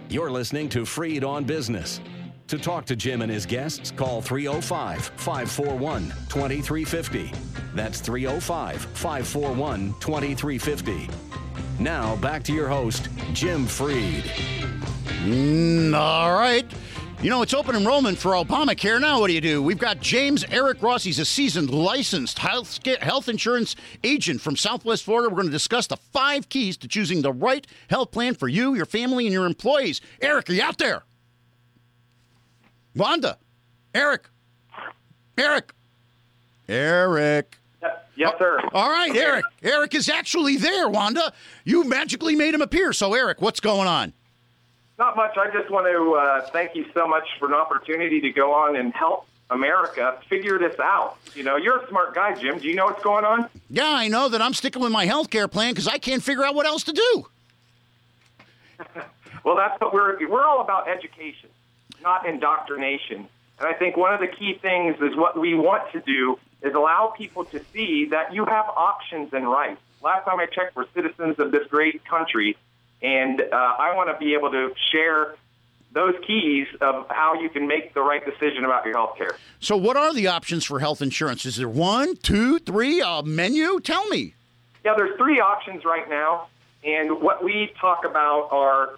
You're listening to Freed on Business. To talk to Jim and his guests, call 305-541-2350. That's 305-541-2350. Now, back to your host, Jim Freed. All right. You know, it's open enrollment for Obamacare. Now what do? We've got James Eric Ross. He's a seasoned, licensed health insurance agent from Southwest Florida. We're going to discuss the 5 keys to choosing the right health plan for you, your family, and your employees. Eric, are you out there? Wanda? Eric? Eric? Yes, sir. All right, Eric. Eric is actually there, Wanda. You magically made him appear. So, Eric, what's going on? Not much. I just want to thank you so much for an opportunity to go on and help America figure this out. You know, you're a smart guy, Jim. Do you know what's going on? Yeah, I know that I'm sticking with my health care plan because I can't figure out what else to do. Well, that's what we're all about, education, not indoctrination. And I think one of the key things is what we want to do is allow people to see that you have options and rights. Last time I checked, we're citizens of this great country. And I want to be able to share those keys of how you can make the right decision about your health care. So what are the options for health insurance? Is there 1, 2, 3, a menu? Tell me. Yeah, there's 3 options right now. And what we talk about are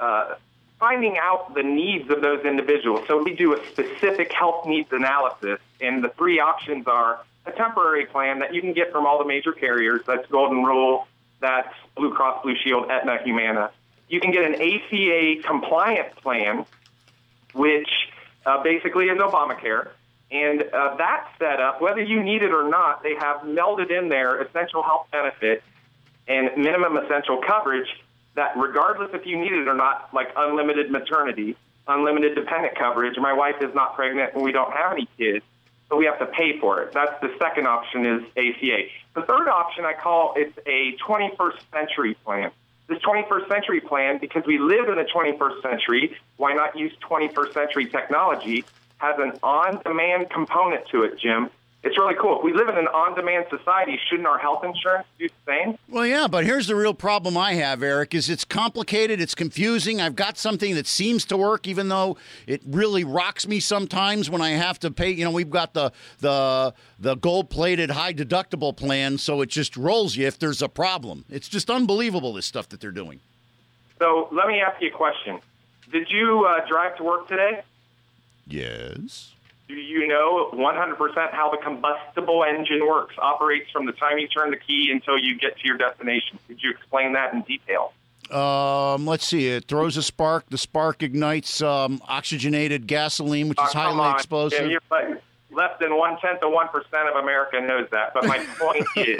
finding out the needs of those individuals. So we do a specific health needs analysis. And the 3 options are a temporary plan that you can get from all the major carriers. That's Golden Rule. That's Blue Cross Blue Shield, Aetna, Humana. You can get an ACA compliant plan, which basically is Obamacare. And that setup, whether you need it or not, they have melded in there essential health benefit and minimum essential coverage that regardless if you need it or not, like unlimited maternity, unlimited dependent coverage. My wife is not pregnant and we don't have any kids, so we have to pay for it. That's the second option is ACA. The third option I call it's a 21st century plan. This 21st century plan, because we live in the 21st century, why not use 21st century technology, has an on-demand component to it, Jim. It's really cool. If we live in an on-demand society, shouldn't our health insurance do the same? Well, yeah, but here's the real problem I have, Eric, is it's complicated, it's confusing. I've got something that seems to work, even though it really rocks me sometimes when I have to pay. You know, we've got the gold-plated high-deductible plan, so it just rolls you if there's a problem. It's just unbelievable, this stuff that they're doing. So let me ask you a question. Did you drive to work today? Yes. Do you know 100% how the combustible engine works, operates from the time you turn the key until you get to your destination? Could you explain that in detail? Let's see. It throws a spark. The spark ignites oxygenated gasoline, which is highly explosive. Jim, you're like less than 0.1% of America knows that. But my point is,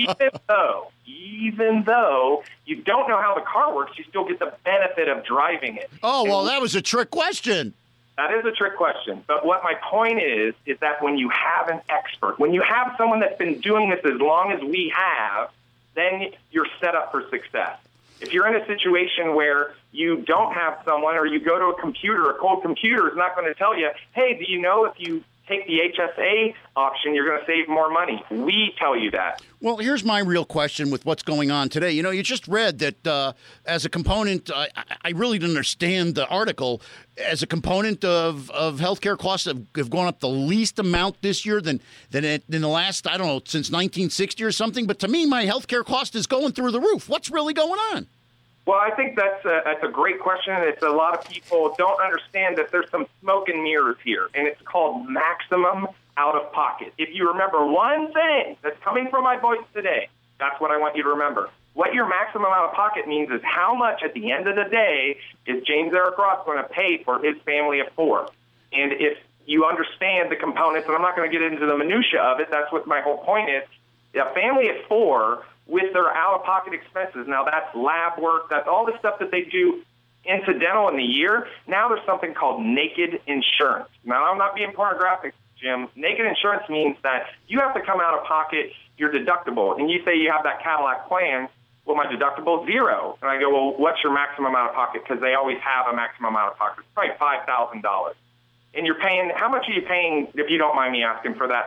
even though you don't know how the car works, you still get the benefit of driving it. Oh, well, that was a trick question. That is a trick question. But what my point is that when you have an expert, when you have someone that's been doing this as long as we have, then you're set up for success. If you're in a situation where you don't have someone or you go to a computer, a cold computer is not going to tell you, hey, do you know if you take the HSA option, you're going to save more money? We tell you that. Well, here's my real question with what's going on today. You know, you just read that as a component, I really didn't understand the article, as a component of healthcare costs have gone up the least amount this year than in the last, I don't know, since 1960 or something. But to me, my healthcare cost is going through the roof. What's really going on? Well, I think that's a great question. It's a lot of people don't understand that there's some smoke and mirrors here, and it's called maximum out-of-pocket. If you remember one thing that's coming from my voice today, that's what I want you to remember. What your maximum out-of-pocket means is how much at the end of the day is James Eric Ross going to pay for his family of 4. And if you understand the components, and I'm not going to get into the minutia of it, that's what my whole point is, a family of 4 with their out-of-pocket expenses. Now, that's lab work. That's all the stuff that they do incidental in the year. Now there's something called naked insurance. Now, I'm not being pornographic, Jim. Naked insurance means that you have to come out of pocket your deductible. And you say you have that Cadillac plan. Well, my deductible is 0. And I go, well, what's your maximum out-of-pocket? Because they always have a maximum out-of-pocket. It's probably $5,000. And you're paying, how much are you paying, if you don't mind me asking, for that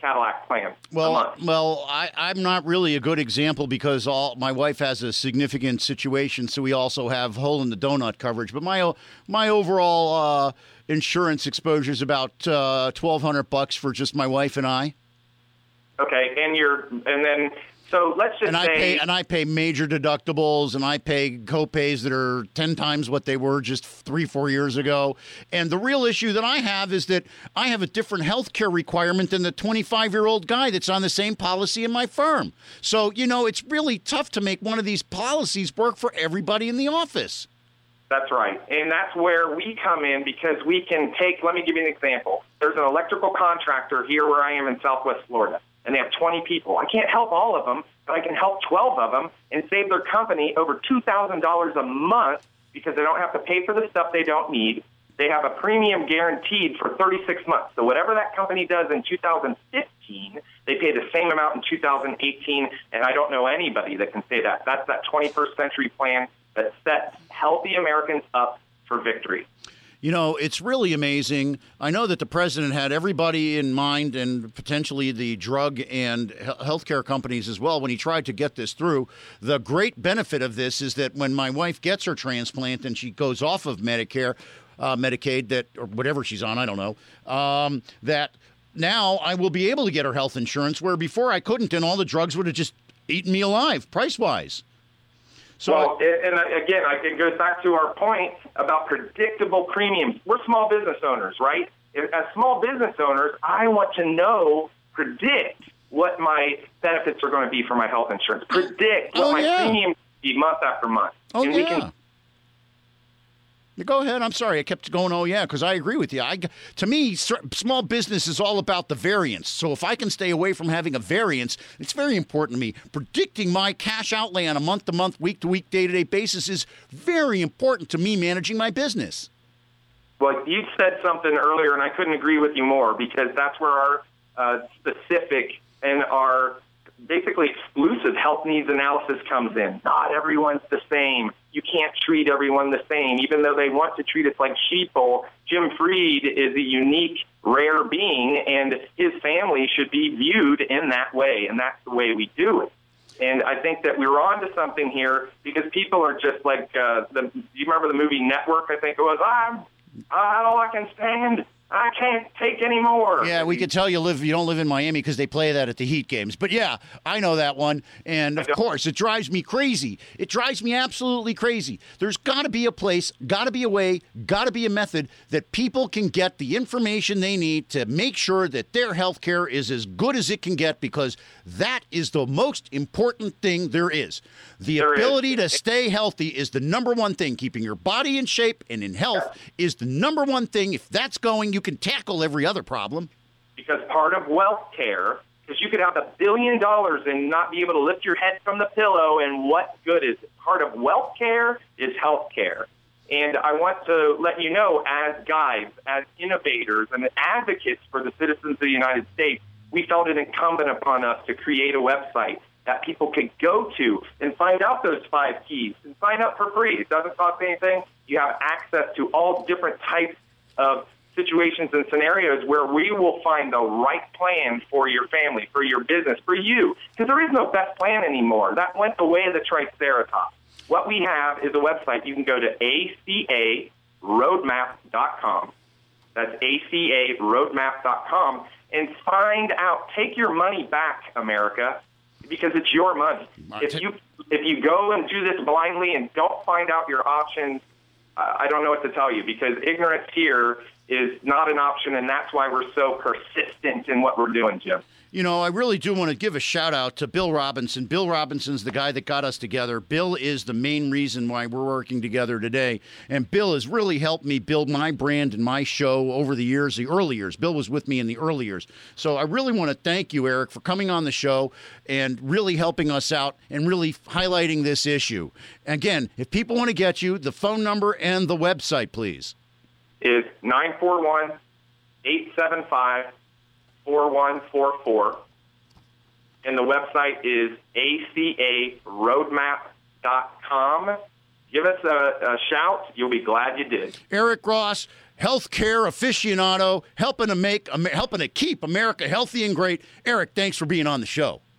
Cadillac plan. Well, I'm not really a good example because my wife has a significant situation, so we also have hole in the donut coverage. But my overall insurance exposure is about $1,200 for just my wife and I. Okay, so let's just say... I pay major deductibles, and I pay co-pays that are 10 times what they were just 3-4 years ago. And the real issue that I have is that I have a different health care requirement than the 25-year-old guy that's on the same policy in my firm. So, it's really tough to make one of these policies work for everybody in the office. That's right. And that's where we come in because we can let me give you an example. There's an electrical contractor here where I am in Southwest Florida, and they have 20 people. I can't help all of them, but I can help 12 of them and save their company over $2,000 a month because they don't have to pay for the stuff they don't need. They have a premium guaranteed for 36 months. So whatever that company does in 2015, they pay the same amount in 2018, and I don't know anybody that can say that. That's that 21st century plan that sets healthy Americans up for victory. It's really amazing. I know that the president had everybody in mind and potentially the drug and healthcare companies as well when he tried to get this through. The great benefit of this is that when my wife gets her transplant and she goes off of Medicare, Medicaid, or whatever she's on, I don't know, that now I will be able to get her health insurance where before I couldn't, and all the drugs would have just eaten me alive price-wise. So, it goes back to our point about predictable premiums. We're small business owners, right? As small business owners, I want to predict what my benefits are going to be for my health insurance, predict what my premiums will be month after month. Go ahead. I'm sorry. I kept going, because I agree with you. To me, small business is all about the variance. So if I can stay away from having a variance, it's very important to me. Predicting my cash outlay on a month-to-month, week-to-week, day-to-day basis is very important to me managing my business. Well, you said something earlier, and I couldn't agree with you more because that's where our specific and our basically exclusive health needs analysis comes in. Not everyone's the same. You can't treat everyone the same. Even though they want to treat us like sheeple, Jim Freed is a unique, rare being, and his family should be viewed in that way, and that's the way we do it. And I think that we're on to something here because people are just like, do you remember the movie Network? I think it was, all I can stand. I can't take any more. Yeah, we could tell you don't live in Miami because they play that at the Heat games. But yeah, I know that one. And of course, it drives me crazy. It drives me absolutely crazy. There's got to be a place, got to be a way, got to be a method that people can get the information they need to make sure that their health care is as good as it can get because that is the most important thing there is. The ability to stay healthy is the number one thing. Keeping your body in shape and in health is the number one thing. If that's going, you can tackle every other problem. Because part of wealth care is you could have $1 billion and not be able to lift your head from the pillow, and what good is it? Part of wealth care is health care. And I want to let you know, as guides, as innovators, and advocates for the citizens of the United States, we felt it incumbent upon us to create a website that people could go to and find out those 5 keys and sign up for free. It doesn't cost anything. You have access to all different types of situations and scenarios where we will find the right plan for your family, for your business, for you. Because there is no best plan anymore. That went the way of the Triceratops. What we have is a website. You can go to acaroadmap.com. That's acaroadmap.com and find out. Take your money back, America, because it's your money. If you go and do this blindly and don't find out your options, I don't know what to tell you, because ignorance here is not an option, and that's why we're so persistent in what we're doing, Jim. I really do want to give a shout-out to Bill Robinson. Bill Robinson's the guy that got us together. Bill is the main reason why we're working together today, and Bill has really helped me build my brand and my show over the years, the early years. Bill was with me in the early years. So I really want to thank you, Eric, for coming on the show and really helping us out and really highlighting this issue. Again, if people want to get you, the phone number and the website, please. Is 941-875-4144. And the website is acaroadmap.com. Give us a shout. You'll be glad you did. Eric Ross, healthcare aficionado, helping to keep America healthy and great. Eric, thanks for being on the show.